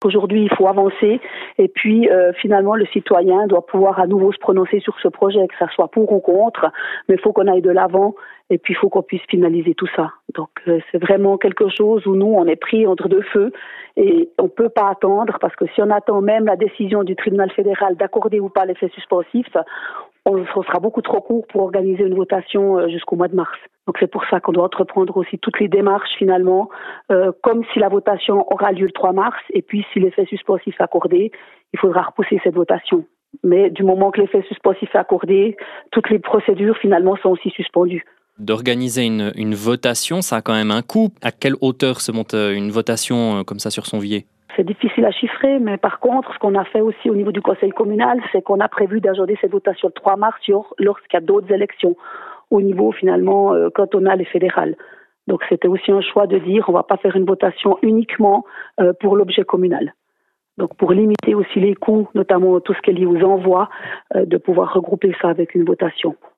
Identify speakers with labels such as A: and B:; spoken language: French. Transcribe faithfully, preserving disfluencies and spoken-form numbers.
A: Aujourd'hui, il faut avancer et puis euh, finalement, le citoyen doit pouvoir à nouveau se prononcer sur ce projet, que ça soit pour ou contre, mais il faut qu'on aille de l'avant et puis il faut qu'on puisse finaliser tout ça. Donc euh, c'est vraiment quelque chose où nous, on est pris entre deux feux et on ne peut pas attendre parce que si on attend même la décision du tribunal fédéral d'accorder ou pas l'effet suspensif, on sera beaucoup trop court pour organiser une votation jusqu'au mois de mars. Donc c'est pour ça qu'on doit entreprendre aussi toutes les démarches finalement, euh, comme si la votation aura lieu le trois mars, et puis si l'effet suspensif est accordé, il faudra repousser cette votation. Mais du moment que l'effet suspensif est accordé, toutes les procédures finalement sont aussi suspendues.
B: D'organiser une, une votation, ça a quand même un coût. À quelle hauteur se monte une votation comme ça sur Sonvier ?
A: C'est difficile à chiffrer, mais par contre, ce qu'on a fait aussi au niveau du conseil communal, c'est qu'on a prévu d'ajourner cette votation le trois mars lorsqu'il y a d'autres élections, au niveau finalement euh, cantonal et fédéral. Donc c'était aussi un choix de dire on ne va pas faire une votation uniquement euh, pour l'objet communal. Donc pour limiter aussi les coûts, notamment tout ce qui est lié aux envois, euh, de pouvoir regrouper ça avec une votation.